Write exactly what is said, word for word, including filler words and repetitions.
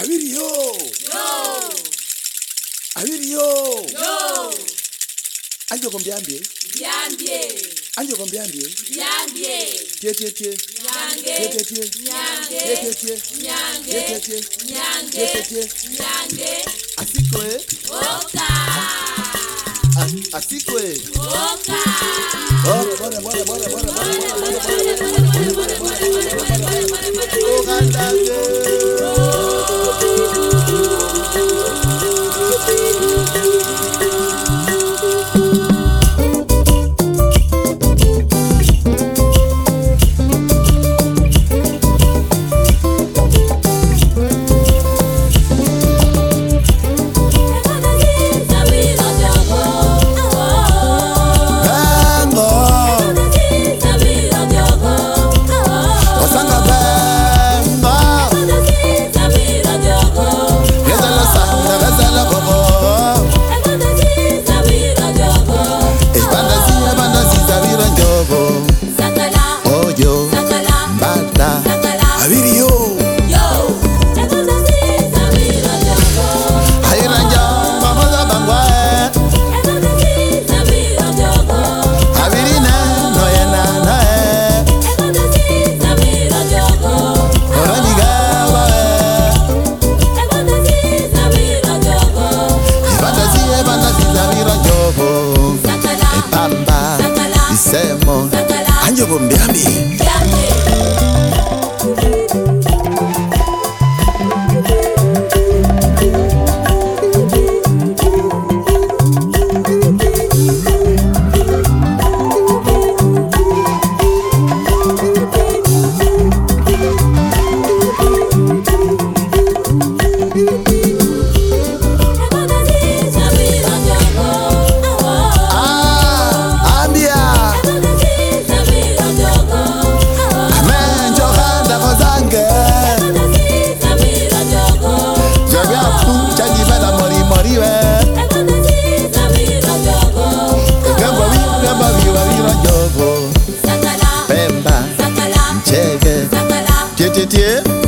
Abirio. Yo. Abirio. Yo. Anjo kombiambie. Biambie. Anjo kombiambie. Biambie. Tie tie tie. Nyange. Tie tie tie. Nyange. Tie tie tie. Nyange. Tie tie tie. Nyange. Tie tie tie. Nyange. Asikoe. Oka. Asikoe. Oka. Bora bora bora bora bora bora. Anjo kombiambie. Tie tie tie.